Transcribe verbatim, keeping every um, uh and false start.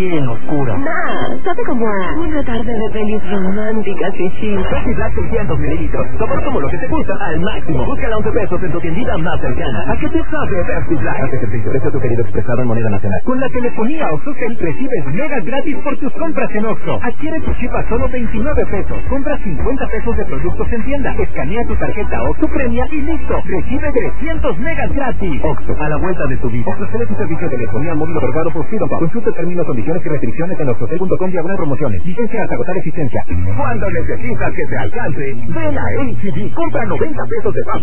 bien oscura. Nah, sabe como a una tarde de pelis románticas y chill. Pepsi Black seiscientos mililitros. Sabor como lo que te gusta al máximo. Búscala a once pesos en tu tiendita más cercana. ¿A qué te sabe Pepsi Black? Hace ejercicio. Precio sugerido expresado en moneda nacional. Con la telefonía OxxoCell recibes megas gratis por tus compras en Oxxo. Adquiere tu chip a solo veintinueve pesos. Compra cincuenta pesos de productos en tienda. Escanea tu tarjeta Oxxo Premia y listo. Recibe trescientos megas gratis. Oxxo, a la vuelta de tu vida. OxxoCell es un servicio de telefonía móvil otorgado por Freedom Pop. Consulta términos, condiciones y restricciones en oxxocell punto com diagonal promociones. Licencia hasta agotar existencia. Cuando necesitas que te alcance, ven a H D. Compra noventa pesos de pago